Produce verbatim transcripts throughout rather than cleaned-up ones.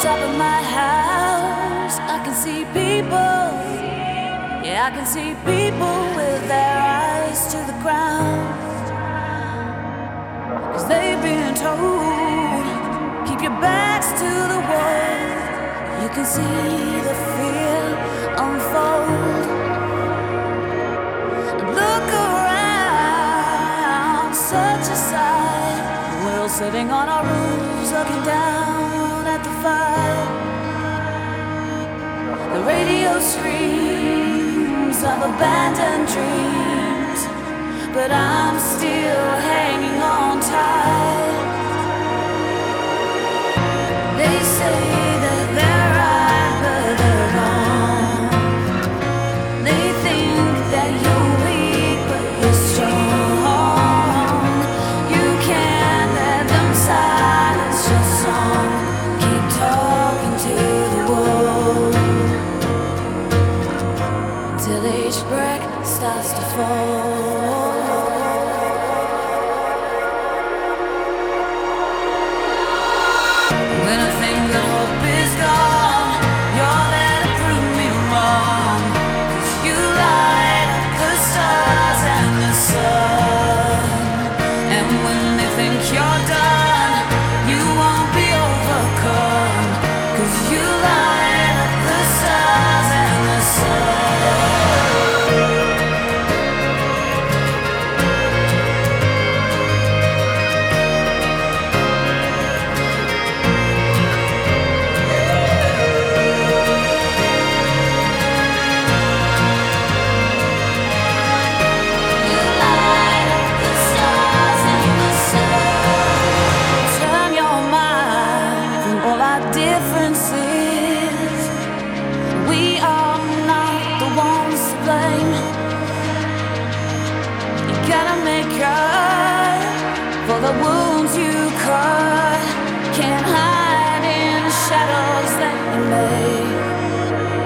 top of my house, I can see people. Yeah, I can see people with their eyes to the ground. Cause they've been told, keep your backs to the wall. You can see the fear unfold. And look around, such a sight. We're all sitting on our roofs, looking down at the fire. The radio screams of abandoned dreams, but I'm still hanging on tight. They say that they're right, but they're wrong. They think that you're weak, but you're strong. You can't let them silence your song. Keep talking to the wall till each brick starts to fall. When I think that hope is gone, you're there to prove me wrong. 'Cause you light up the stars and the sun. And when they think you're done, you won't be overcome. 'Cause you light up the stars and the sun. For the wounds you cut, can't hide in the shadows that you made.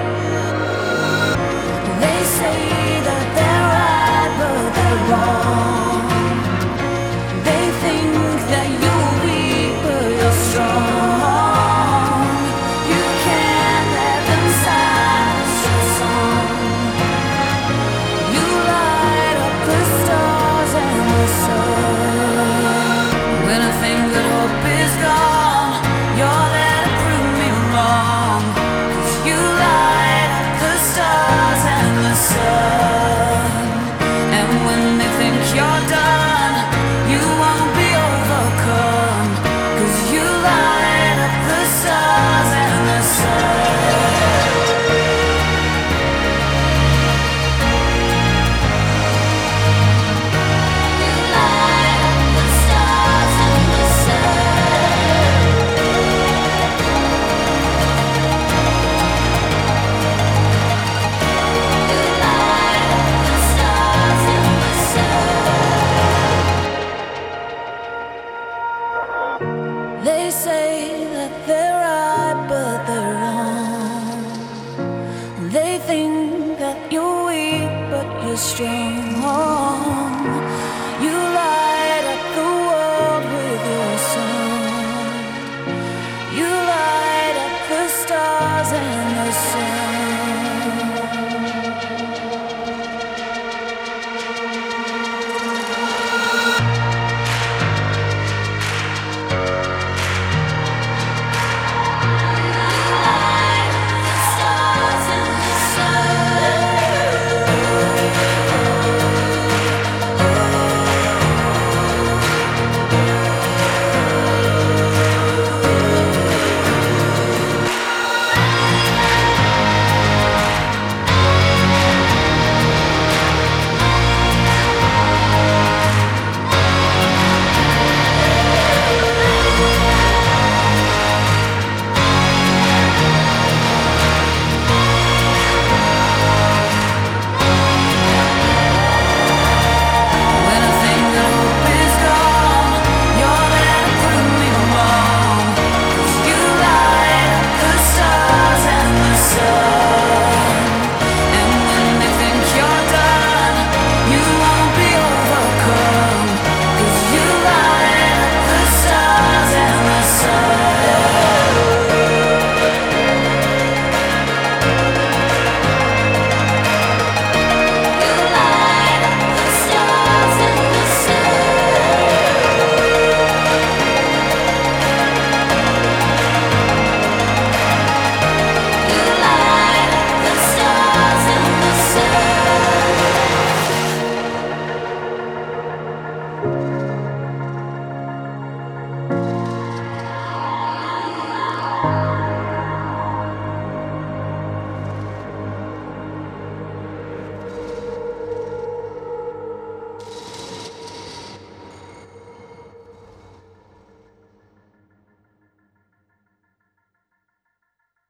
They say that they're right, but they're wrong.